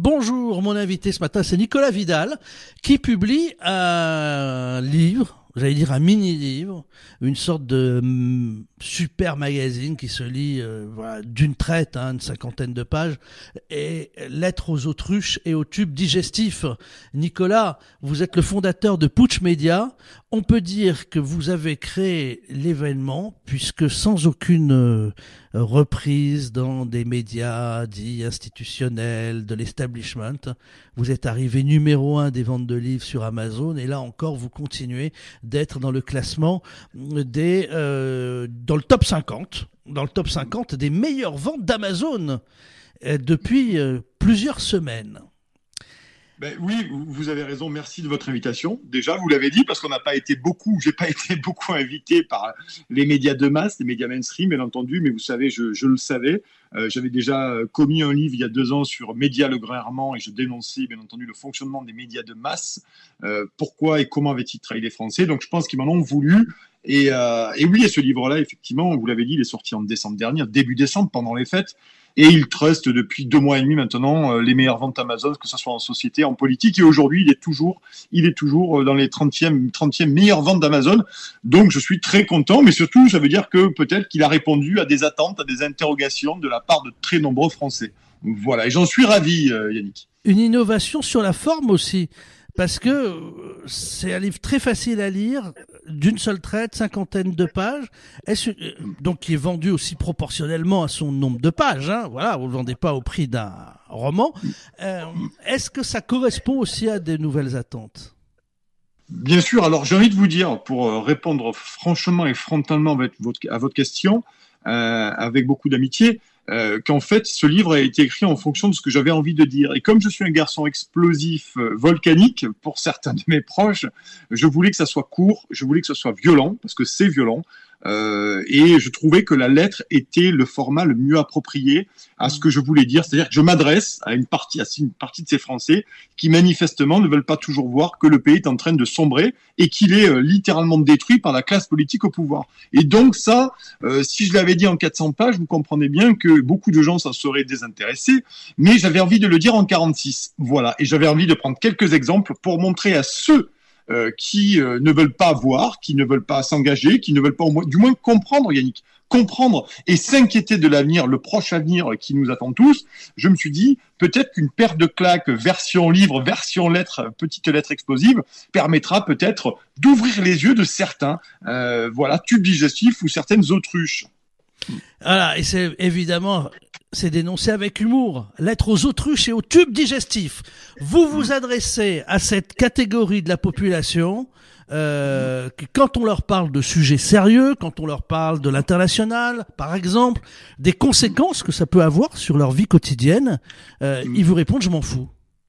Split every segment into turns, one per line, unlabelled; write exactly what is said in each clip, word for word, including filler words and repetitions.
Bonjour, mon invité ce matin, c'est Nicolas Vidal, qui publie un livre, j'allais dire un mini-livre, une sorte de mm, super magazine qui se lit euh, voilà, d'une traite, hein, une cinquantaine de pages, et Lettres aux autruches et aux tubes digestifs. Nicolas, vous êtes le fondateur de Putsch Média. On peut dire que vous avez créé l'événement, puisque sans aucune euh, reprise dans des médias dits institutionnels, de l'establishment, vous êtes arrivé numéro un des ventes de livres sur Amazon, et là encore, vous continuez d'être dans le classement des, euh, dans le top cinquante, dans le top cinquante des meilleures ventes d'Amazon euh, depuis euh, plusieurs semaines.
Ben oui, vous avez raison. Merci de votre invitation. Déjà, vous l'avez dit, parce qu'on n'a pas été beaucoup, j'ai pas été beaucoup invité par les médias de masse, les médias mainstream, bien entendu. Mais vous savez, je, je le savais. Euh, j'avais déjà commis un livre il y a deux ans sur Média Le Grand Hermant et je dénonçais, bien entendu, le fonctionnement des médias de masse. Euh, pourquoi et comment avaient-ils trahi les Français? Donc, je pense qu'ils m'en ont voulu. Et, euh, et oui, et ce livre-là, effectivement, vous l'avez dit, il est sorti en décembre dernier, début décembre, pendant les fêtes. Et il truste depuis deux mois et demi maintenant euh, les meilleures ventes Amazon, que ce soit en société, en politique. Et aujourd'hui, il est toujours, il est toujours dans les trentième, trentième meilleures ventes d'Amazon. Donc, je suis très content. Mais surtout, ça veut dire que peut-être qu'il a répondu à des attentes, à des interrogations de la part de très nombreux Français. Voilà. Et j'en suis ravi, euh, Yannick.
Une innovation sur la forme aussi. Parce que c'est un livre très facile à lire, d'une seule traite, cinquantaine de pages, est-ce, donc qui est vendu aussi proportionnellement à son nombre de pages. Hein, voilà, vous ne le vendez pas au prix d'un roman. Euh, est-ce que ça correspond aussi à des nouvelles attentes ?
Bien sûr. Alors, j'ai envie de vous dire, pour répondre franchement et frontalement à votre, à votre question, euh, avec beaucoup d'amitié, Euh, qu'en fait, ce livre a été écrit en fonction de ce que j'avais envie de dire. Et comme je suis un garçon explosif, euh, volcanique, pour certains de mes proches, je voulais que ça soit court, je voulais que ce soit violent, parce que c'est violent, euh, et je trouvais que la lettre était le format le mieux approprié à ce que je voulais dire. C'est-à-dire que je m'adresse à une partie, à une partie de ces Français qui manifestement ne veulent pas toujours voir que le pays est en train de sombrer et qu'il est euh, littéralement détruit par la classe politique au pouvoir. Et donc ça, euh, si je l'avais dit en quatre cents pages, vous comprenez bien que beaucoup de gens s'en seraient désintéressés, mais j'avais envie de le dire en quarante-six. Voilà. Et j'avais envie de prendre quelques exemples pour montrer à ceux euh, qui euh, ne veulent pas voir, qui ne veulent pas s'engager, qui ne veulent pas au moins, du moins comprendre, Yannick, comprendre et s'inquiéter de l'avenir, le proche avenir qui nous attend tous. Je me suis dit, peut-être qu'une paire de claques version livre, version lettre, petite lettre explosive, permettra peut-être d'ouvrir les yeux de certains, euh, voilà, tubes digestifs ou certaines autruches.
Voilà, et c'est évidemment, c'est dénoncé avec humour. Lettres aux autruches et aux tubes digestifs. Vous vous adressez à cette catégorie de la population euh, que quand on leur parle de sujets sérieux, quand on leur parle de l'international, par exemple, des conséquences que ça peut avoir sur leur vie quotidienne, euh, ils vous répondent « je m'en fous ».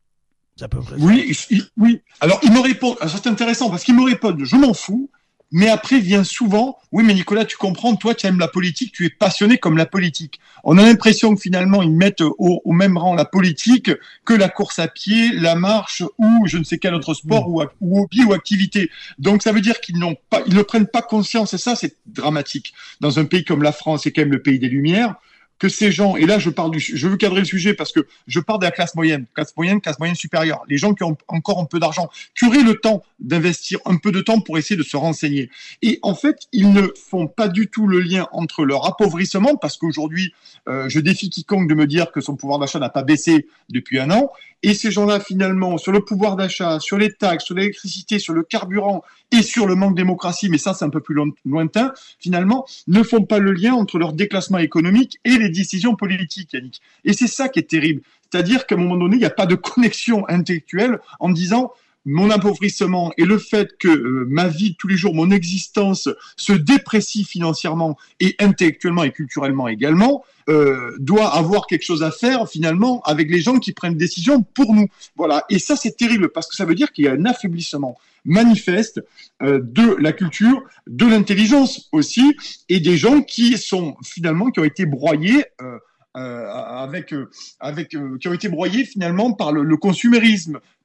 Ça peut
oui, il, oui. Alors, ils me répondent, c'est intéressant parce qu'ils me répondent « je m'en fous ». Mais après vient souvent, oui, mais Nicolas, tu comprends, toi, tu aimes la politique, tu es passionné comme la politique. On a l'impression que finalement, ils mettent au, au même rang la politique que la course à pied, la marche ou je ne sais quel autre sport ou, ou hobby ou activité. Donc, ça veut dire qu'ils n'ont pas, ils ne prennent pas conscience, et ça, c'est dramatique. Dans un pays comme la France, c'est quand même le pays des Lumières, que ces gens, et là je parle du, je veux cadrer le sujet parce que je parle de la classe moyenne, classe moyenne, classe moyenne supérieure, les gens qui ont encore un peu d'argent, qui auraient le temps d'investir un peu de temps pour essayer de se renseigner. Et en fait, ils ne font pas du tout le lien entre leur appauvrissement, parce qu'aujourd'hui, euh, je défie quiconque de me dire que son pouvoir d'achat n'a pas baissé depuis un an, et ces gens-là, finalement, sur le pouvoir d'achat, sur les taxes, sur l'électricité, sur le carburant et sur le manque de démocratie, mais ça, c'est un peu plus lointain, finalement, ne font pas le lien entre leur déclassement économique et les décisions politiques, Yannick. Et c'est ça qui est terrible. C'est-à-dire qu'à un moment donné, il n'y a pas de connexion intellectuelle en disant mon appauvrissement et le fait que euh, ma vie de tous les jours, mon existence se déprécie financièrement et intellectuellement et culturellement également, euh, doit avoir quelque chose à faire finalement avec les gens qui prennent des décisions pour nous. Voilà. Et ça, c'est terrible parce que ça veut dire qu'il y a un affaiblissement manifeste euh, de la culture, de l'intelligence aussi, et des gens qui sont finalement, qui ont été broyés euh, Euh, avec, euh, avec, euh, qui ont été broyés finalement par le, le consumérisme,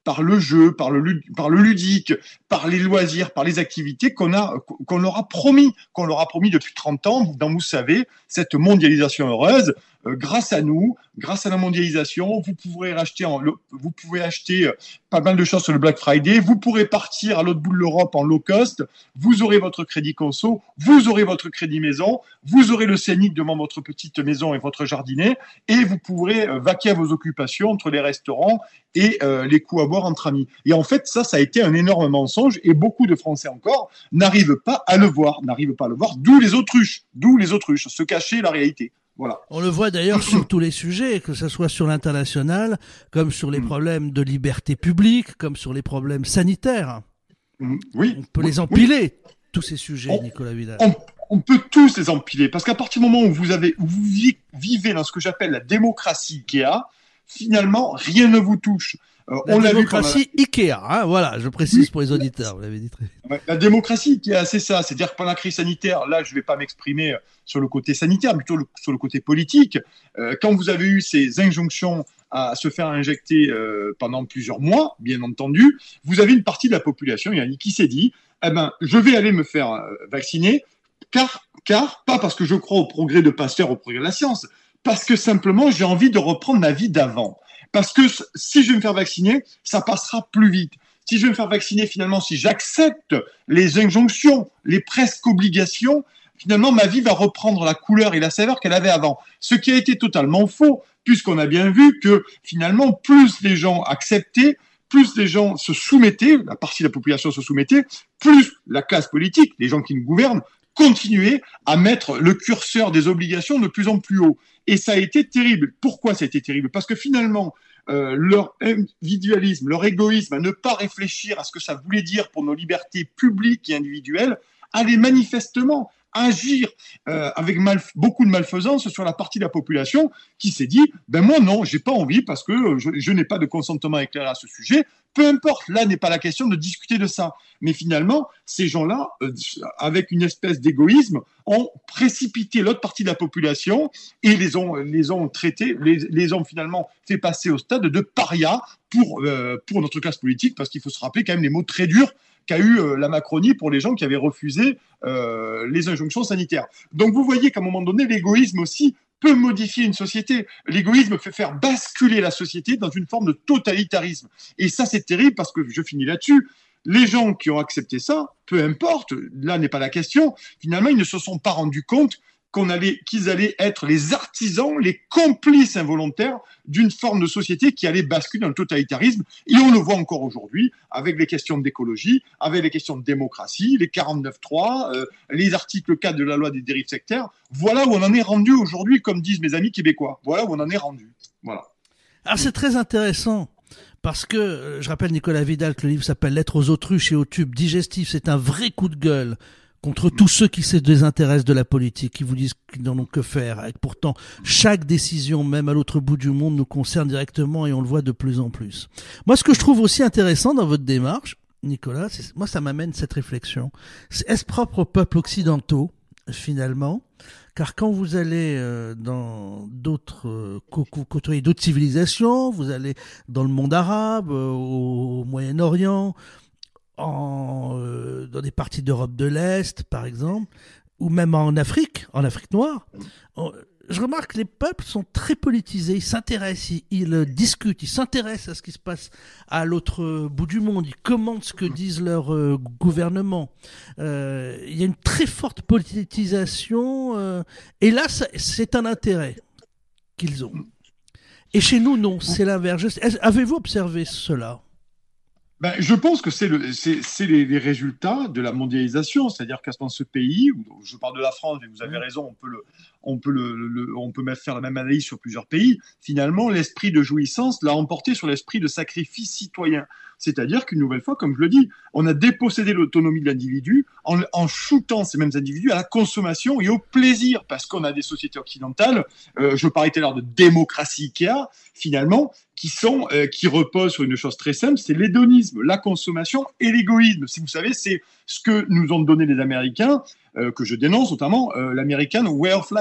par le jeu, par le, par le ludique, par les loisirs, par les activités qu'on a, qu'on leur a promis, qu'on leur a promis depuis trente ans, dans, vous savez, cette mondialisation heureuse. Euh, grâce à nous, grâce à la mondialisation, vous pourrez acheter, en, vous pouvez acheter euh, pas mal de choses sur le Black Friday, vous pourrez partir à l'autre bout de l'Europe en low cost, vous aurez votre crédit conso, vous aurez votre crédit maison, vous aurez le scénic devant votre petite maison et votre jardinet, et vous pourrez euh, vaquer à vos occupations entre les restaurants et euh, les coups à boire entre amis. Et en fait, ça, ça a été un énorme mensonge, et beaucoup de Français encore n'arrivent pas à le voir, n'arrivent pas à le voir, d'où les autruches, d'où les autruches, se cacher la réalité. Voilà.
On le voit d'ailleurs sur tous les sujets, que ce soit sur l'international, comme sur les problèmes de liberté publique, comme sur les problèmes sanitaires.
Oui.
On peut les empiler, oui. Tous ces sujets,
on,
Nicolas Vidal.
On, on peut tous les empiler, parce qu'à partir du moment où vous, avez, où vous vivez dans ce que j'appelle la démocratie Ikea, finalement, rien ne vous touche.
Euh, la on démocratie vu a... Ikea, hein, voilà, je précise pour les auditeurs, vous l'avez dit très bien.
La démocratie Ikea, c'est ça, c'est-à-dire que pendant la crise sanitaire, là, je ne vais pas m'exprimer sur le côté sanitaire, mais plutôt le, sur le côté politique. Euh, quand vous avez eu ces injonctions à se faire injecter euh, pendant plusieurs mois, bien entendu, vous avez une partie de la population qui s'est dit, eh ben, je vais aller me faire euh, vacciner, car, car, pas parce que je crois au progrès de Pasteur, au progrès de la science, parce que simplement, j'ai envie de reprendre ma vie d'avant. Parce que si je vais me faire vacciner, ça passera plus vite. Si je vais me faire vacciner, finalement, si j'accepte les injonctions, les presque obligations, finalement, ma vie va reprendre la couleur et la saveur qu'elle avait avant. Ce qui a été totalement faux, puisqu'on a bien vu que, finalement, plus les gens acceptaient, plus les gens se soumettaient, la partie de la population se soumettait, plus la classe politique, les gens qui nous gouvernent, continuaient à mettre le curseur des obligations de plus en plus haut. Et ça a été terrible. Pourquoi ça a été terrible ? Parce que finalement, euh, leur individualisme, leur égoïsme, à ne pas réfléchir à ce que ça voulait dire pour nos libertés publiques et individuelles, allait manifestement agir euh, avec mal, beaucoup de malfaisance sur la partie de la population qui s'est dit « ben moi non, j'ai pas envie parce que je, je n'ai pas de consentement éclairé à ce sujet ». Peu importe, là n'est pas la question de discuter de ça. Mais finalement, ces gens-là, euh, avec une espèce d'égoïsme, ont précipité l'autre partie de la population et les ont, les ont traités, les, les ont finalement fait passer au stade de paria pour, euh, pour notre classe politique, parce qu'il faut se rappeler quand même les mots très durs qu'a eu euh, la Macronie pour les gens qui avaient refusé euh, les injonctions sanitaires. Donc vous voyez qu'à un moment donné, l'égoïsme aussi peut modifier une société. L'égoïsme fait faire basculer la société dans une forme de totalitarisme. Et ça, c'est terrible parce que, je finis là-dessus, les gens qui ont accepté ça, peu importe, là n'est pas la question, finalement, ils ne se sont pas rendus compte qu'on allait, qu'ils allaient être les artisans, les complices involontaires d'une forme de société qui allait basculer dans le totalitarisme. Et on le voit encore aujourd'hui avec les questions d'écologie, avec les questions de démocratie, les quarante-neuf trois, euh, les articles quatre de la loi des dérives sectaires. Voilà où on en est rendu aujourd'hui, comme disent mes amis québécois. Voilà où on en est rendu. Voilà.
Alors c'est très intéressant. Parce que, je rappelle Nicolas Vidal que le livre s'appelle « Lettres aux autruches et aux tubes digestifs ». C'est un vrai coup de gueule contre tous ceux qui se désintéressent de la politique, qui vous disent qu'ils n'en ont que faire. Et pourtant, chaque décision, même à l'autre bout du monde, nous concerne directement et on le voit de plus en plus. Moi, ce que je trouve aussi intéressant dans votre démarche, Nicolas, c'est, moi, ça m'amène cette réflexion. C'est, est-ce propre aux peuples occidentaux, finalement ? Car quand vous allez euh, dans d'autres euh, côtoyer d'autres civilisations, vous allez dans le monde arabe, euh, au, au Moyen-Orient, en, euh, dans des parties d'Europe de l'Est, par exemple, ou même en Afrique, en Afrique noire, on, je remarque que les peuples sont très politisés, ils s'intéressent, ils, ils discutent, ils s'intéressent à ce qui se passe à l'autre bout du monde, ils commentent ce que disent leurs euh, gouvernements. Euh, il y a une très forte politisation, euh, et là, ça, c'est un intérêt qu'ils ont. Et chez nous, non, c'est l'inverse. Avez-vous observé cela ?
Ben, je pense que c'est, le, c'est, c'est les, les résultats de la mondialisation, c'est-à-dire qu'à dans ce pays, où je parle de la France, mais vous avez raison, on peut, le, on peut, le, le, on peut faire la même analyse sur plusieurs pays, finalement, l'esprit de jouissance l'a emporté sur l'esprit de sacrifice citoyen. C'est-à-dire qu'une nouvelle fois, comme je le dis, on a dépossédé l'autonomie de l'individu en, en shootant ces mêmes individus à la consommation et au plaisir, parce qu'on a des sociétés occidentales, euh, je parlais tout à l'heure de démocratie Ikea, finalement, qui sont, euh, qui reposent sur une chose très simple, c'est l'hédonisme, la consommation et l'égoïsme. Si vous savez, c'est ce que nous ont donné les Américains, euh, que je dénonce notamment, euh, l'American Way of Life.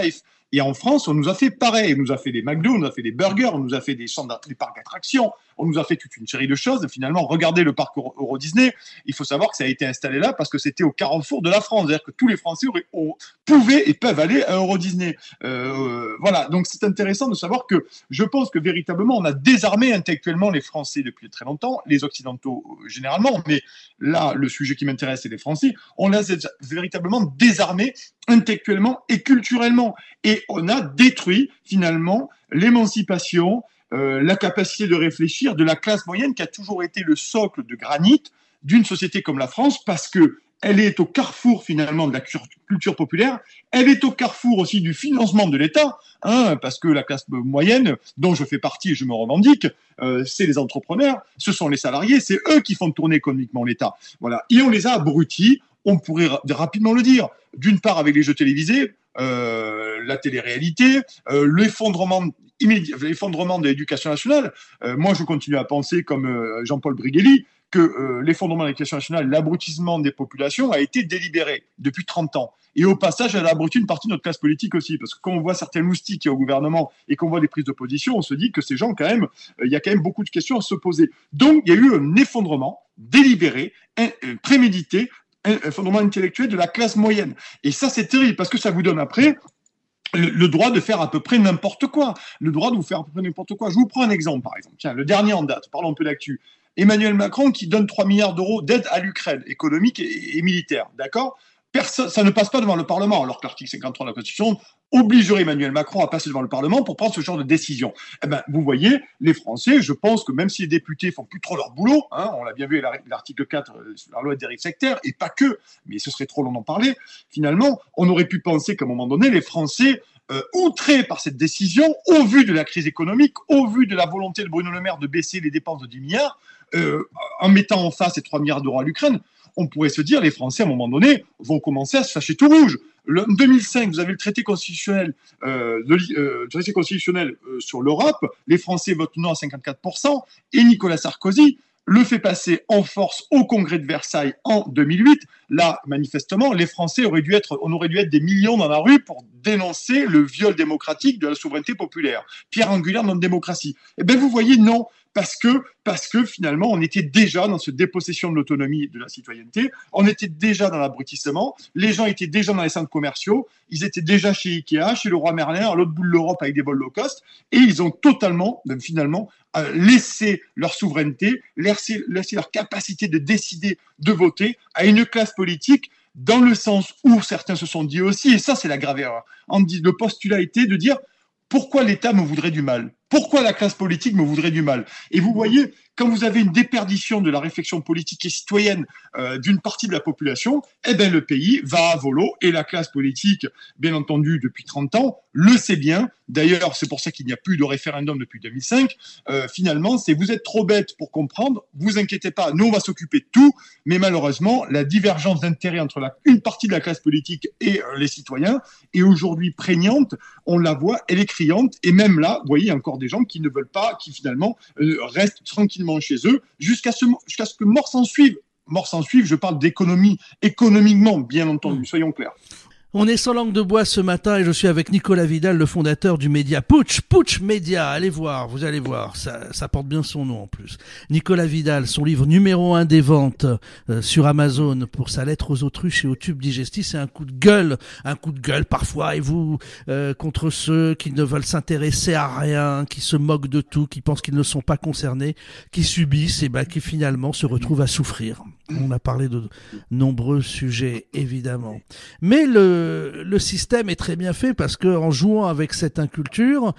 Et en France, on nous a fait pareil. On nous a fait des McDo, on nous a fait des burgers, on nous a fait des, centres, des parcs d'attractions, on nous a fait toute une série de choses. Et finalement, regardez le parc Euro, Euro Disney. Il faut savoir que ça a été installé là parce que c'était au carrefour de la France. C'est-à-dire que tous les Français auraient, ont, pouvaient et peuvent aller à Euro Disney. Euh, voilà. Donc, c'est intéressant de savoir que je pense que véritablement, on a désarmé intellectuellement les Français depuis très longtemps, les Occidentaux euh, généralement. Mais là, le sujet qui m'intéresse, c'est les Français. On les a véritablement désarmés intellectuellement et culturellement. Et on a détruit finalement l'émancipation, euh, la capacité de réfléchir de la classe moyenne qui a toujours été le socle de granit d'une société comme la France, parce que elle est au carrefour finalement de la culture populaire, elle est au carrefour aussi du financement de l'État, hein, parce que la classe moyenne, dont je fais partie et je me revendique, euh, c'est les entrepreneurs, ce sont les salariés, c'est eux qui font tourner économiquement l'État. Voilà. Et on les a abrutis, on pourrait ra- rapidement le dire, d'une part avec les jeux télévisés, euh, la télé-réalité, euh, l'effondrement immédiat, l'effondrement de l'éducation nationale. Euh, moi, je continue à penser, comme euh, Jean-Paul Brigelli, que euh, l'effondrement de l'éducation nationale, l'abrutissement des populations a été délibéré depuis trente ans. Et au passage, elle a abruti une partie de notre classe politique aussi, parce que quand on voit certains moustiques au gouvernement et qu'on voit des prises de position, on se dit que ces gens, quand même, il euh, y a quand même beaucoup de questions à se poser. Donc, il y a eu un effondrement délibéré, un, un, prémédité, un effondrement intellectuel de la classe moyenne. Et ça, c'est terrible, parce que ça vous donne après le, le droit de faire à peu près n'importe quoi. Le droit de vous faire à peu près n'importe quoi. Je vous prends un exemple, par exemple. Tiens, le dernier en date, parlons un peu d'actu. Emmanuel Macron qui donne trois milliards d'euros d'aide à l'Ukraine, économique et, et militaire, d'accord ? Personne, ça ne passe pas devant le Parlement, alors que l'article cinquante-trois de la Constitution obligerait Emmanuel Macron à passer devant le Parlement pour prendre ce genre de décision. Eh ben, vous voyez, les Français, je pense que même si les députés font plus trop leur boulot, hein, on l'a bien vu à l'article quatre de la loi d'Éric Secter, et pas que, mais ce serait trop long d'en parler, finalement, on aurait pu penser qu'à un moment donné, les Français, euh, outrés par cette décision, au vu de la crise économique, au vu de la volonté de Bruno Le Maire de baisser les dépenses de dix milliards, euh, en mettant en face ces trois milliards d'euros à l'Ukraine, on pourrait se dire, les Français, à un moment donné, vont commencer à se fâcher tout rouge. Le, en deux mille cinq, vous avez le traité constitutionnel, euh, de, euh, traité constitutionnel euh, sur l'Europe, les Français votent non à cinquante-quatre pour cent, et Nicolas Sarkozy le fait passer en force au Congrès de Versailles en deux mille huit. Là, manifestement, les Français auraient dû être, on aurait dû être des millions dans la rue pour dénoncer le viol démocratique de la souveraineté populaire, pierre angulaire de notre démocratie. Eh bien, vous voyez, non. Parce que, parce que finalement, on était déjà dans cette dépossession de l'autonomie et de la citoyenneté, on était déjà dans l'abrutissement, les gens étaient déjà dans les centres commerciaux, ils étaient déjà chez Ikea, chez Leroy Merlin, à l'autre bout de l'Europe avec des vols low cost, et ils ont totalement, même finalement, euh, laissé leur souveraineté, laissé, laissé leur capacité de décider, de voter à une classe politique, dans le sens où certains se sont dit aussi, et ça c'est la grave erreur, on dit, le postulat était de dire pourquoi l'État me voudrait du mal ? Pourquoi la classe politique me voudrait du mal ? Et vous voyez, quand vous avez une déperdition de la réflexion politique et citoyenne euh, d'une partie de la population, eh ben le pays va à volo et la classe politique, bien entendu, depuis trente ans, le sait bien. D'ailleurs, c'est pour ça qu'il n'y a plus de référendum depuis deux mille cinq. Euh, finalement, c'est vous êtes trop bête pour comprendre, vous inquiétez pas, nous on va s'occuper de tout, mais malheureusement, la divergence d'intérêts entre la, une partie de la classe politique et euh, les citoyens est aujourd'hui prégnante, on la voit, elle est criante, et même là, vous voyez, encore des gens qui ne veulent pas, qui finalement euh, restent tranquillement chez eux jusqu'à ce, jusqu'à ce que mort s'en suive. Mort s'en suive, je parle d'économie, économiquement, bien entendu, soyons clairs.
On est sans langue de bois ce matin et je suis avec Nicolas Vidal, le fondateur du média Putsch. Putsch Média, allez voir, vous allez voir, ça, ça porte bien son nom en plus. Nicolas Vidal, son livre numéro un des ventes euh, sur Amazon pour sa lettre aux autruches et aux tubes digestifs, c'est un coup de gueule, un coup de gueule parfois, et vous, euh, contre ceux qui ne veulent s'intéresser à rien, qui se moquent de tout, qui pensent qu'ils ne sont pas concernés, qui subissent et ben qui finalement se retrouvent à souffrir. On a parlé de nombreux sujets évidemment, mais le le système est très bien fait parce que en jouant avec cette inculture,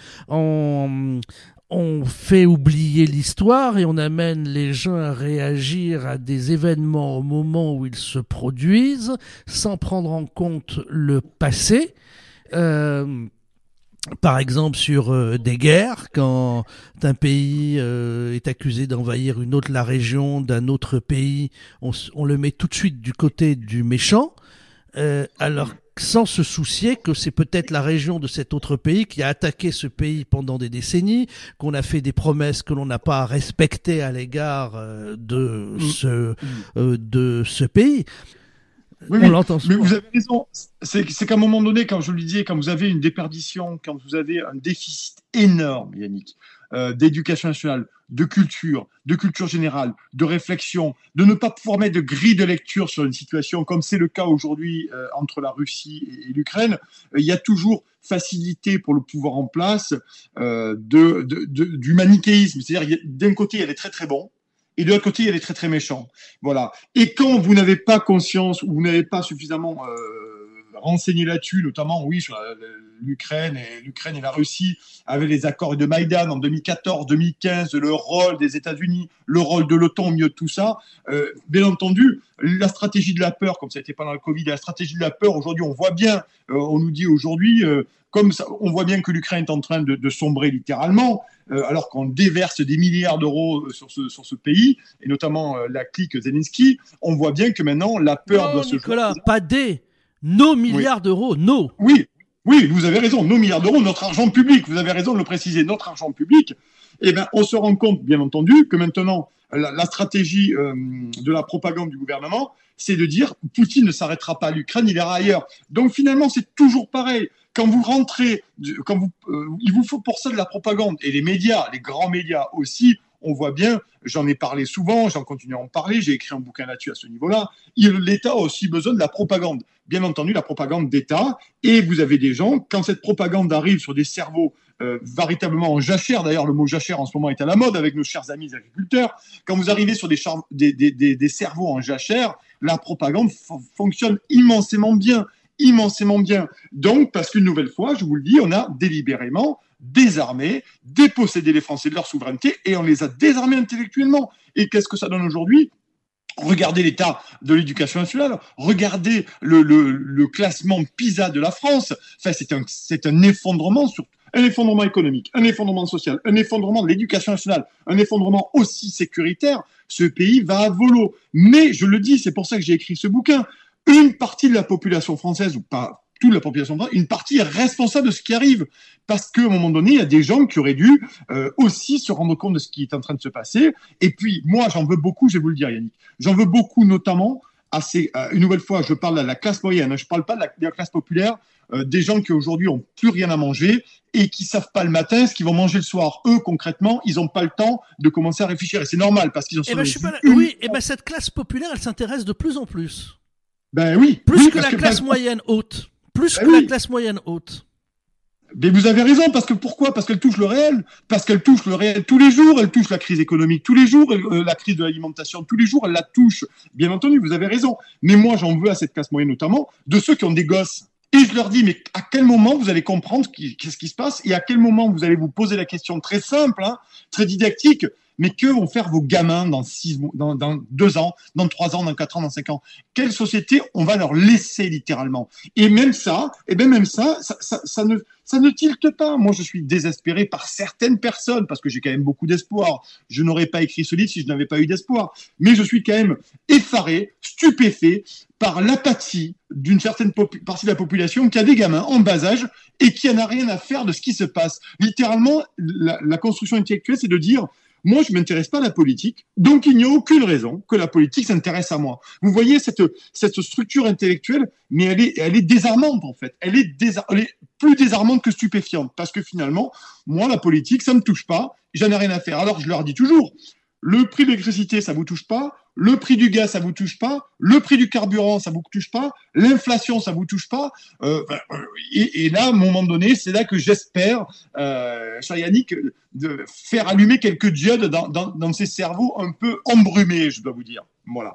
on, on fait oublier l'histoire et on amène les gens à réagir à des événements au moment où ils se produisent sans prendre en compte le passé. Euh, Par exemple, sur euh, des guerres, quand un pays euh, est accusé d'envahir une autre la région d'un autre pays, on, on le met tout de suite du côté du méchant, euh, alors sans se soucier que c'est peut-être la région de cet autre pays qui a attaqué ce pays pendant des décennies, qu'on a fait des promesses que l'on n'a pas respectées à l'égard euh, de ce euh, de ce pays.
Oui,
On
oui.
l'entend
Mais
souvent.
vous avez raison. C'est, c'est qu'à un moment donné, quand je le disais, quand vous avez une déperdition, quand vous avez un déficit énorme, Yannick, euh, d'éducation nationale, de culture, de culture générale, de réflexion, de ne pas pouvoir mettre de grille de lecture sur une situation comme c'est le cas aujourd'hui euh, entre la Russie et, et l'Ukraine, euh, il y a toujours facilité pour le pouvoir en place euh, de, de, de, du manichéisme. C'est-à-dire, il y a, d'un côté, il y a des très très bons, et de l'autre côté, il y a des très très méchants. Voilà. Et quand vous n'avez pas conscience ou vous n'avez pas suffisamment euh, renseigné là-dessus, notamment, oui, sur la, l'Ukraine et l'Ukraine et la Russie, avec les accords de Maïdan en deux mille quatorze, deux mille quinze, le rôle des États-Unis, le rôle de l'OTAN au milieu de tout ça, euh, bien entendu, la stratégie de la peur, comme ça a été pendant le Covid, la stratégie de la peur, aujourd'hui, on voit bien, euh, on nous dit aujourd'hui, euh, comme ça, on voit bien que l'Ukraine est en train de, de sombrer littéralement, euh, alors qu'on déverse des milliards d'euros sur ce, sur ce pays, et notamment euh, la clique Zelensky, on voit bien que maintenant, la peur
Non,
doit se
Nicolas,
jouer.
pas des, nos milliards oui. d'euros, nos.
Oui, oui, vous avez raison, nos milliards d'euros, notre argent public, vous avez raison de le préciser, notre argent public, eh ben, on se rend compte, bien entendu, que maintenant, la, la stratégie euh, de la propagande du gouvernement, c'est de dire Poutine ne s'arrêtera pas à l'Ukraine, il ira ailleurs. Donc finalement, c'est toujours pareil. Quand vous rentrez, quand vous, euh, il vous faut pour ça de la propagande. Et les médias, les grands médias aussi, on voit bien, j'en ai parlé souvent, j'en continue à en parler, j'ai écrit un bouquin là-dessus à ce niveau-là, il, l'État a aussi besoin de la propagande. Bien entendu, la propagande d'État. Et vous avez des gens, quand cette propagande arrive sur des cerveaux euh, véritablement en jachère, d'ailleurs le mot jachère en ce moment est à la mode avec nos chers amis agriculteurs, quand vous arrivez sur des, char- des, des, des, des cerveaux en jachère, la propagande f- fonctionne immensément bien. immensément bien. Donc, parce qu'une nouvelle fois, je vous le dis, on a délibérément désarmé, dépossédé les Français de leur souveraineté et on les a désarmés intellectuellement. Et qu'est-ce que ça donne aujourd'hui ? Regardez l'état de l'éducation nationale, regardez le, le, le classement PISA de la France. Enfin, c'est un, c'est un effondrement sur un effondrement économique, un effondrement social, un effondrement de l'éducation nationale, un effondrement aussi sécuritaire. Ce pays va à volo. Mais, je le dis, c'est pour ça que j'ai écrit ce bouquin, une partie de la population française, ou pas toute la population française, une partie est responsable de ce qui arrive. Parce qu'à un moment donné, il y a des gens qui auraient dû euh, aussi se rendre compte de ce qui est en train de se passer. Et puis, moi, j'en veux beaucoup, je vais vous le dire, Yannick. J'en veux beaucoup, notamment, à ces, euh, une nouvelle fois, je parle de la classe moyenne, hein, je ne parle pas de la, de la classe populaire, euh, des gens qui aujourd'hui n'ont plus rien à manger et qui ne savent pas le matin ce qu'ils vont manger le soir. Eux, concrètement, ils n'ont pas le temps de commencer à réfléchir. Et c'est normal, parce qu'ils ont...
Eh ben, je suis pas là. Oui, et ben, cette classe populaire, elle s'intéresse de plus en plus.
Ben oui.
Plus
oui,
que la
que
classe
ben,
moyenne haute. Plus
ben
que
oui.
la classe moyenne haute.
Mais vous avez raison, parce que pourquoi ? Parce qu'elle touche le réel. Parce qu'elle touche le réel tous les jours. Elle touche la crise économique tous les jours. Elle, euh, la crise de l'alimentation tous les jours. Elle la touche. Bien entendu, vous avez raison. Mais moi, j'en veux à cette classe moyenne notamment, de ceux qui ont des gosses. Et je leur dis, mais à quel moment vous allez comprendre qu'est-ce qui se passe et à quel moment vous allez vous poser la question très simple, hein, très didactique, mais que vont faire vos gamins dans six, dans, dans deux ans, dans trois ans, dans quatre ans, dans cinq ans ? Quelle société on va leur laisser littéralement ? Et même ça, et bien même ça, ça, ça, ça ne, ça ne tilte pas. Moi, je suis désespéré par certaines personnes parce que j'ai quand même beaucoup d'espoir. Je n'aurais pas écrit ce livre si je n'avais pas eu d'espoir. Mais je suis quand même effaré, stupéfait par l'apathie d'une certaine popu- partie de la population qui a des gamins en bas âge et qui n'a rien à faire de ce qui se passe. Littéralement, la, la construction intellectuelle, c'est de dire moi, je ne m'intéresse pas à la politique, donc il n'y a aucune raison que la politique s'intéresse à moi. Vous voyez cette, cette structure intellectuelle, mais elle est, elle est désarmante en fait. Elle est, désar- elle est plus désarmante que stupéfiante, parce que finalement, moi, la politique, ça ne me touche pas, j'en ai rien à faire. Alors, je leur dis toujours, le prix de l'électricité, ça ne vous touche pas, le prix du gaz, ça ne vous touche pas, le prix du carburant, ça ne vous touche pas, l'inflation, ça ne vous touche pas. Euh, et, et là, à un moment donné, c'est là que j'espère, euh, cher Yannick, de faire allumer quelques diodes dans, dans, dans ces cerveaux un peu embrumés, je dois vous dire. Voilà.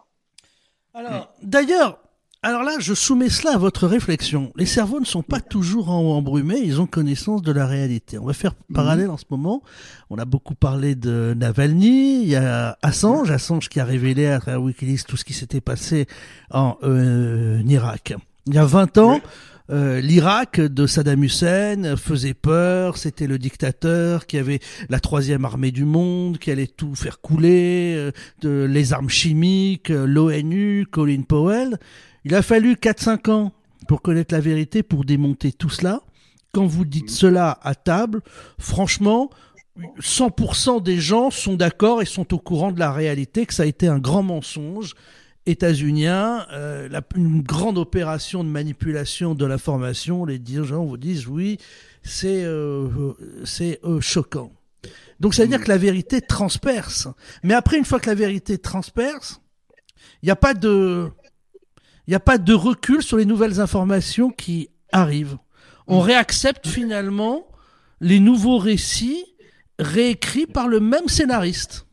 Alors, mmh. d'ailleurs, alors là, je soumets cela à votre réflexion. Les cerveaux ne sont pas toujours embrumés, ils ont connaissance de la réalité. On va faire parallèle mmh. en ce moment. On a beaucoup parlé de Navalny, il y a Assange, Assange qui a révélé à travers Wikileaks tout ce qui s'était passé en, euh, en Irak. Il y a vingt ans, oui. Euh, l'Irak de Saddam Hussein faisait peur, c'était le dictateur qui avait la troisième armée du monde, qui allait tout faire couler, euh, de, les armes chimiques, euh, l'ONU, Colin Powell. Il a fallu quatre cinq ans pour connaître la vérité, pour démonter tout cela. Quand vous dites cela à table, franchement, cent pour cent des gens sont d'accord et sont au courant de la réalité, que ça a été un grand mensonge états-unien, euh, la, une grande opération de manipulation de l'information. Les dirigeants vous disent oui, c'est, euh, c'est euh, choquant. Donc ça veut dire que la vérité transperce. Mais après, une fois que la vérité transperce, il n'y a pas de, il n'y a pas de recul sur les nouvelles informations qui arrivent. On réaccepte finalement les nouveaux récits réécrits par le même scénariste.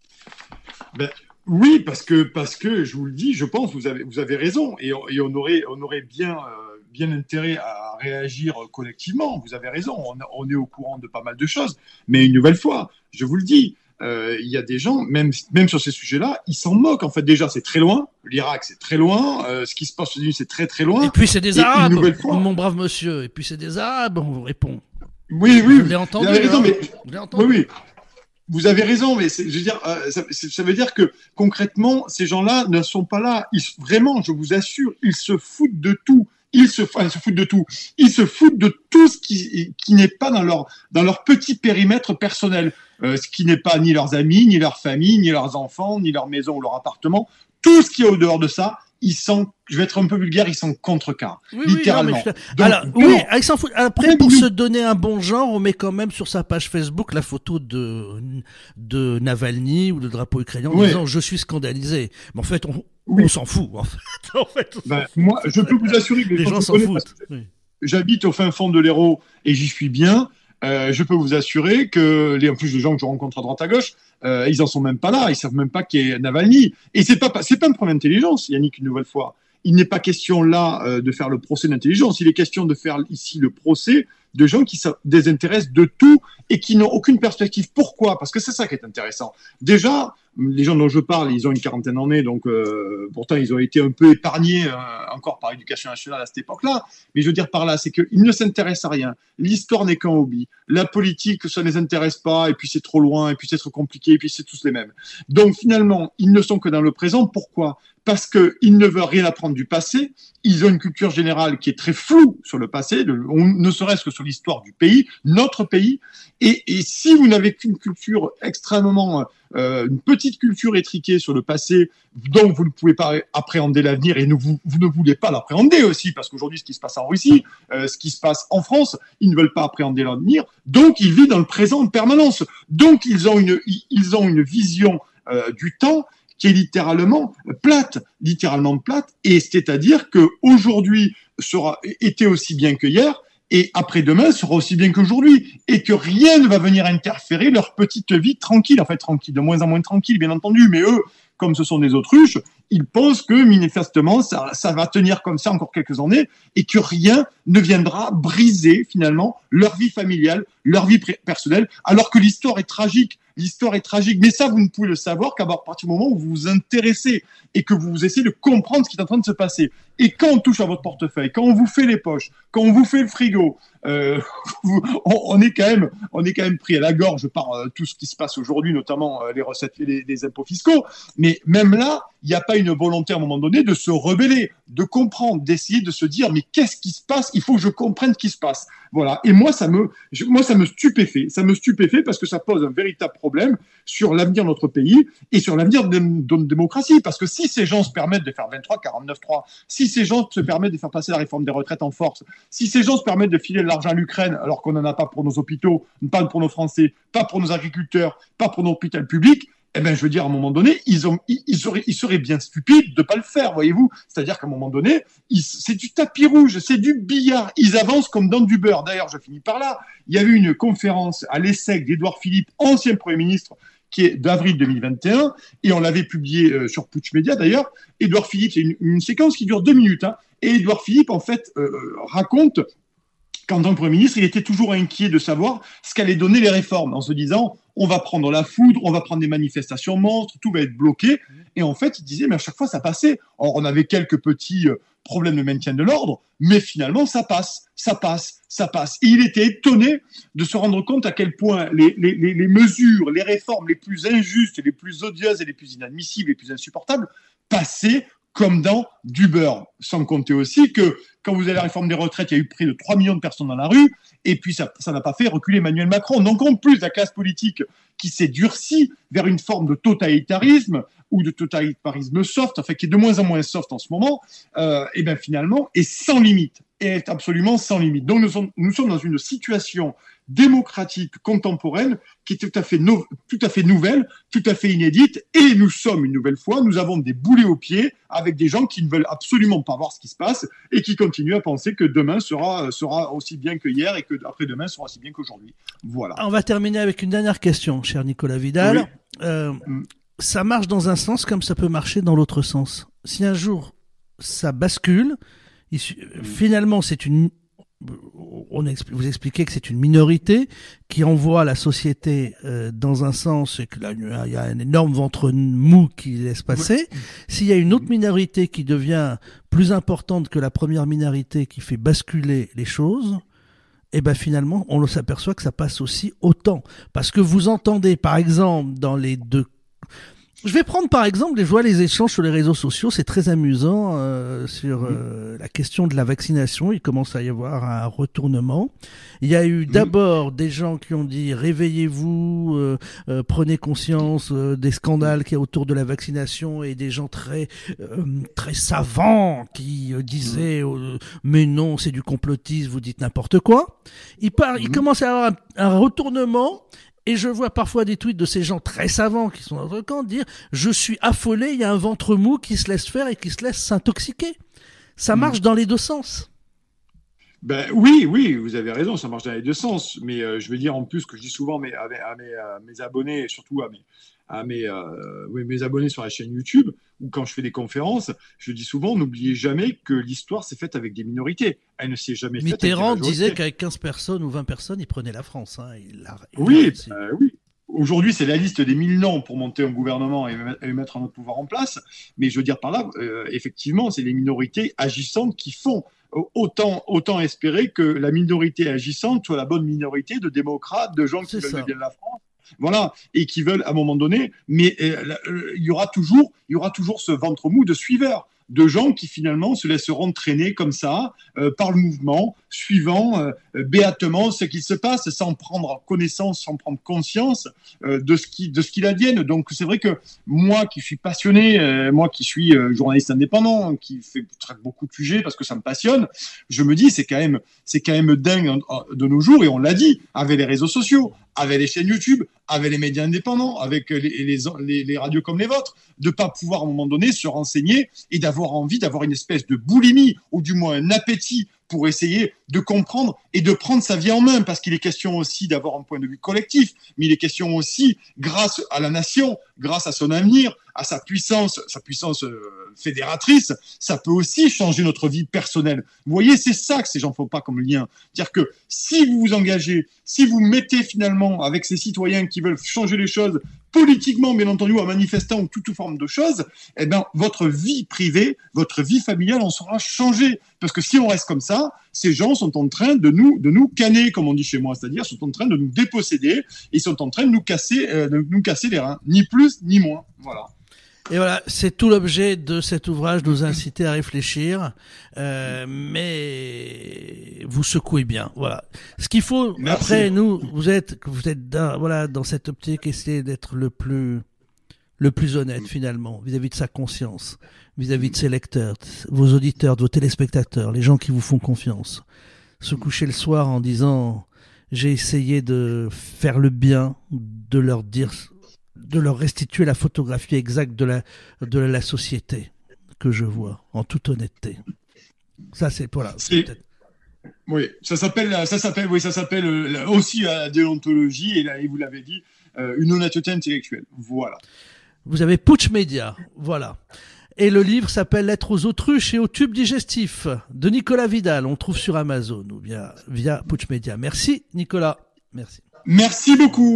Ben, oui, parce que, parce que, je vous le dis, je pense, vous avez, vous avez raison, et, et on aurait, on aurait bien, euh, bien intérêt à réagir collectivement. Vous avez raison, on, on est au courant de pas mal de choses, mais une nouvelle fois, je vous le dis, euh, il y a des gens, même, même sur ces sujets-là, ils s'en moquent. En fait, déjà, c'est très loin. L'Irak, c'est très loin. Euh, ce qui se passe aux États-Unis, c'est très, très loin.
Et puis, c'est des et Arabes,
fois,
mon brave monsieur. Et puis, c'est des Arabes, on vous répond.
Oui, oui,
vous l'avez entendu.
Vous avez raison,
hein
mais...
vous l'avez entendu.
Oui, oui. Vous avez raison, mais c'est, je veux dire, euh, ça, ça veut dire que concrètement, ces gens-là ne sont pas là. Ils, vraiment, je vous assure, ils se foutent de tout. Ils se, enfin, ils se foutent de tout. Ils se foutent de tout ce qui, qui n'est pas dans leur, dans leur petit périmètre personnel. Euh, ce qui n'est pas ni leurs amis, ni leur famille, ni leurs enfants, ni leur maison ou leur appartement. Tout ce qui est au dehors de ça, ils sont, je vais être un peu vulgaire, ils sont contre-cas.
Oui,
littéralement.
Oui, non, mais je...
Donc,
Alors, oui, ils s'en foutent. Après, pour se donner un bon genre, on met quand même sur sa page Facebook la photo de, de Navalny ou le drapeau ukrainien en oui. disant je suis scandalisé. Mais en fait, on, oui. on s'en fout. En fait, en fait
ben, moi, je peux vous assurer que les,
les gens s'en foutent. Oui.
J'habite au fin fond de l'Hérault et j'y suis bien. Euh, je peux vous assurer que les, en plus, les gens que je rencontre à droite à gauche, euh, ils en sont même pas là. Ils savent même pas qui est Navalny. Et c'est pas, c'est pas un problème d'intelligence, Yannick, une nouvelle fois. Il n'est pas question là euh, de faire le procès d'intelligence. Il est question de faire ici le procès de gens qui se désintéressent de tout et qui n'ont aucune perspective. Pourquoi ? Parce que c'est ça qui est intéressant. Déjà, les gens dont je parle, ils ont une quarantaine d'années, donc euh, pourtant ils ont été un peu épargnés euh, encore par l'éducation nationale à cette époque-là. Mais je veux dire par là, c'est qu'ils ne s'intéressent à rien. L'histoire n'est qu'un hobby. La politique, ça ne les intéresse pas, et puis c'est trop loin, et puis c'est trop compliqué, et puis c'est tous les mêmes. Donc finalement, ils ne sont que dans le présent. Pourquoi ? Parce qu'ils ne veulent rien apprendre du passé. Ils ont une culture générale qui est très floue sur le passé, on, ne serait-ce que sur l'histoire du pays, notre pays. Et, et si vous n'avez qu'une culture extrêmement, euh, une petite culture étriquée sur le passé, donc vous ne pouvez pas appréhender l'avenir et ne, vous, vous ne voulez pas l'appréhender aussi, parce qu'aujourd'hui, ce qui se passe en Russie, euh, ce qui se passe en France, ils ne veulent pas appréhender l'avenir, donc ils vivent dans le présent en permanence. Donc ils ont une, ils ont une vision euh, du temps qui est littéralement plate, littéralement plate, et c'est-à-dire que aujourd'hui sera était aussi bien que hier, et après-demain sera aussi bien qu'aujourd'hui, et que rien ne va venir interférer leur petite vie tranquille, en fait tranquille, de moins en moins tranquille, bien entendu, mais eux, comme ce sont des autruches, ils pensent que manifestement ça, ça va tenir comme ça encore quelques années, et que rien ne viendra briser finalement leur vie familiale, leur vie personnelle, alors que l'histoire est tragique. L'histoire est tragique, mais ça, vous ne pouvez le savoir qu'à partir du moment où vous vous intéressez et que vous essayez de comprendre ce qui est en train de se passer. Et quand on touche à votre portefeuille, quand on vous fait les poches, quand on vous fait le frigo, euh, on, on est quand même, on est quand même pris à la gorge par euh, tout ce qui se passe aujourd'hui, notamment euh, les recettes, les, les impôts fiscaux. Mais même là, il n'y a pas une volonté à un moment donné de se rebeller, de comprendre, d'essayer de se dire mais qu'est-ce qui se passe ? Il faut que je comprenne ce qui se passe. Voilà. Et moi, ça me, je, moi, ça me stupéfait. Ça me stupéfait parce que ça pose un véritable problème sur l'avenir de notre pays et sur l'avenir de, de notre démocratie. Parce que si ces gens se permettent de faire vingt-trois, quarante-neuf trois, si ces gens se permettent de faire passer la réforme des retraites en force, si ces gens se permettent de filer de l'argent à l'Ukraine alors qu'on n'en a pas pour nos hôpitaux, pas pour nos Français, pas pour nos agriculteurs, pas pour nos hôpitaux publics, eh ben, je veux dire, à un moment donné, ils, ont, ils, ils, seraient, ils seraient bien stupides de pas le faire, voyez-vous. C'est-à-dire qu'à un moment donné, ils, c'est du tapis rouge, c'est du billard. Ils avancent comme dans du beurre. D'ailleurs, je finis par là. Il y a eu une conférence à l'ESSEC d'Édouard Philippe, ancien Premier ministre, qui est d'avril deux mille vingt et un, et on l'avait publié euh, sur Putsch Média d'ailleurs. Édouard Philippe, c'est une, une séquence qui dure deux minutes, hein, et Édouard Philippe, en fait, euh, raconte qu'en tant que Premier ministre, il était toujours inquiet de savoir ce qu'allaient donner les réformes, en se disant on va prendre la foudre, on va prendre des manifestations monstres, tout va être bloqué. Et en fait, il disait, mais à chaque fois, ça passait. Or, on avait quelques petits euh, problèmes de maintien de l'ordre, mais finalement, ça passe, ça passe, ça passe. Et il était étonné de se rendre compte à quel point les, les, les, les mesures, les réformes les plus injustes, les plus odieuses et les plus inadmissibles, les plus insupportables, passaient comme dans du beurre. Sans compter aussi que quand vous avez la réforme des retraites, il y a eu près de trois millions de personnes dans la rue, et puis ça, ça n'a pas fait reculer Emmanuel Macron. Donc en plus, la classe politique qui s'est durcie vers une forme de totalitarisme ou de totalitarisme soft, enfin qui est de moins en moins soft en ce moment, euh, et bien finalement est sans limite, et est absolument sans limite. Donc nous sommes, nous sommes dans une situation démocratique contemporaine qui est tout à fait no- tout à fait nouvelle, tout à fait inédite, et nous sommes une nouvelle fois, nous avons des boulets aux pieds avec des gens qui ne veulent absolument pas voir ce qui se passe et qui continuent à penser que demain sera sera aussi bien que hier et que après-demain sera aussi bien qu'aujourd'hui. Voilà.
On va terminer avec une dernière question, cher Nicolas Vidal.
Oui.
Euh,
Mm.
Ça marche dans un sens comme ça peut marcher dans l'autre sens. Si un jour ça bascule, il, mm. finalement c'est une On expl- vous expliquez que c'est une minorité qui envoie la société euh, dans un sens et que là il y a un énorme ventre mou qui laisse passer. Ouais. S'il y a une autre minorité qui devient plus importante que la première minorité qui fait basculer les choses, et ben finalement on s'aperçoit que ça passe aussi autant. Parce que vous entendez par exemple dans les deux. Je vais prendre par exemple, je vois les échanges sur les réseaux sociaux, c'est très amusant euh, sur euh, la question de la vaccination. Il commence à y avoir un retournement. Il y a eu d'abord des gens qui ont dit réveillez-vous, euh, euh, prenez conscience euh, des scandales qu'il y a autour de la vaccination, et des gens très euh, très savants qui euh, disaient euh, mais non, c'est du complotisme, vous dites n'importe quoi. Il, part, il commence à y avoir un, un retournement. Et je vois parfois des tweets de ces gens très savants qui sont dans notre camp dire « Je suis affolé, il y a un ventre mou qui se laisse faire et qui se laisse s'intoxiquer. » Ça marche mmh. dans les deux sens.
Ben oui, oui, vous avez raison, ça marche dans les deux sens. Mais euh, je veux dire en plus ce que je dis souvent à mes, à mes, à mes, à mes abonnés, et surtout à mes, à mes, euh, oui, mes abonnés sur la chaîne YouTube, ou quand je fais des conférences, je dis souvent, n'oubliez jamais que l'histoire s'est faite avec des minorités. Elle ne s'est jamais faite avec des
Mitterrand
majorités.
disait qu'avec quinze personnes ou vingt personnes, il prenait la France. Hein. Il a, il
oui, euh, oui. Aujourd'hui, c'est la liste des mille noms pour monter un gouvernement et, et mettre un autre pouvoir en place. Mais je veux dire par là, euh, effectivement, c'est les minorités agissantes qui font. Autant, autant espérer que la minorité agissante soit la bonne minorité de démocrates, de gens qui c'est veulent ça. le bien de la France. Voilà, et qui veulent à un moment donné, mais euh, euh, il y aura toujours, il y aura toujours ce ventre mou de suiveurs, de gens qui finalement se laisseront traîner comme ça euh, par le mouvement, suivant euh, béatement ce qui se passe, sans prendre connaissance, sans prendre conscience euh, de ce qui de ce qu'il advienne. Donc c'est vrai que moi qui suis passionné, euh, moi qui suis euh, journaliste indépendant, qui fait traite beaucoup de sujets parce que ça me passionne, je me dis c'est quand même c'est quand même dingue de nos jours, et on l'a dit avec les réseaux sociaux, avec les chaînes YouTube, avec les médias indépendants, avec les, les, les, les radios comme les vôtres, de pas pouvoir à un moment donné se renseigner et d'avoir envie d'avoir une espèce de boulimie, ou du moins un appétit pour essayer de comprendre et de prendre sa vie en main, parce qu'il est question aussi d'avoir un point de vue collectif, mais il est question aussi, grâce à la nation, grâce à son avenir, à sa puissance, sa puissance euh, fédératrice, ça peut aussi changer notre vie personnelle. Vous voyez, c'est ça que ces gens ne font pas comme lien. C'est-à-dire que si vous vous engagez, si vous mettez finalement avec ces citoyens qui veulent changer les choses politiquement, bien entendu, en manifestant ou toute forme de choses, eh ben, votre vie privée, votre vie familiale en sera changée. Parce que si on reste comme ça, ces gens sont en train de nous, de nous canner, comme on dit chez moi, c'est-à-dire sont en train de nous déposséder, et sont en train de nous casser, euh, de nous casser les reins. Ni plus, ni moins. Voilà.
Et voilà, c'est tout l'objet de cet ouvrage, de nous inciter à réfléchir, euh, mais vous secouez bien, voilà. Ce qu'il faut, Merci. Après, nous, vous êtes, vous êtes dans, voilà, dans cette optique, essayez d'être le plus, le plus honnête, finalement, vis-à-vis de sa conscience, vis-à-vis de ses lecteurs, vos auditeurs, de vos téléspectateurs, les gens qui vous font confiance. Se coucher le soir en disant, j'ai essayé de faire le bien, de leur dire, de leur restituer la photographie exacte de la, de la société que je vois, en toute honnêteté. Ça, c'est, voilà.
C'est... Oui, ça s'appelle, ça s'appelle, oui, ça s'appelle aussi la déontologie, et, là, et vous l'avez dit, euh, une honnêteté intellectuelle. Voilà.
Vous avez Putsch Média, voilà. Et le livre s'appelle Lettres aux autruches et aux tubes digestifs de Nicolas Vidal. On trouve sur Amazon ou bien via Putsch Média. Merci, Nicolas. Merci.
Merci beaucoup.